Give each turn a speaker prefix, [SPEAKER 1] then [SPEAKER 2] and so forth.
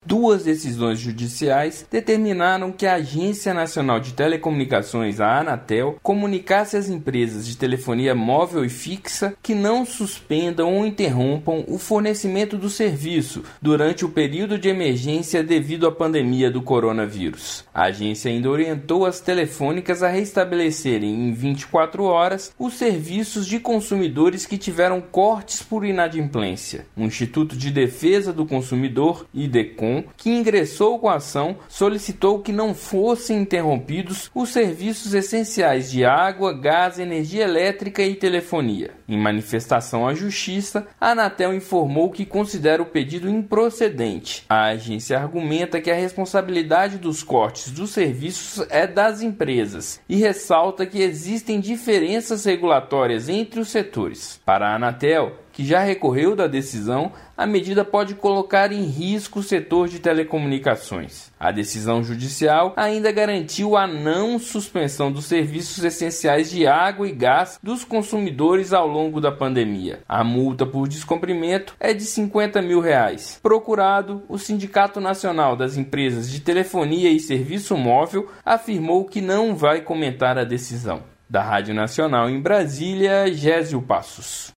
[SPEAKER 1] Duas decisões judiciais determinaram que a Agência Nacional de Telecomunicações, a Anatel, comunicasse às empresas de telefonia móvel e fixa que não suspendam ou interrompam o fornecimento do serviço durante o período de emergência devido à pandemia do coronavírus. A agência ainda orientou as telefônicas a restabelecerem em 24 horas os serviços de consumidores que tiveram cortes por inadimplência. O Instituto de Defesa do Consumidor, IDECOM, que ingressou com a ação, solicitou que não fossem interrompidos os serviços essenciais de água, gás, energia elétrica e telefonia. Em manifestação à Justiça, a Anatel informou que considera o pedido improcedente. A agência argumenta que a responsabilidade dos cortes dos serviços é das empresas e ressalta que existem diferenças regulatórias entre os setores. Para a Anatel, que já recorreu da decisão, a medida pode colocar em risco o setor de telecomunicações. A decisão judicial ainda garantiu a não suspensão dos serviços essenciais de água e gás dos consumidores ao longo da pandemia. A multa por descumprimento é de R$50 mil. Procurado, o Sindicato Nacional das Empresas de Telefonia e Serviço Móvel afirmou que não vai comentar a decisão. Da Rádio Nacional em Brasília, Gésio Passos.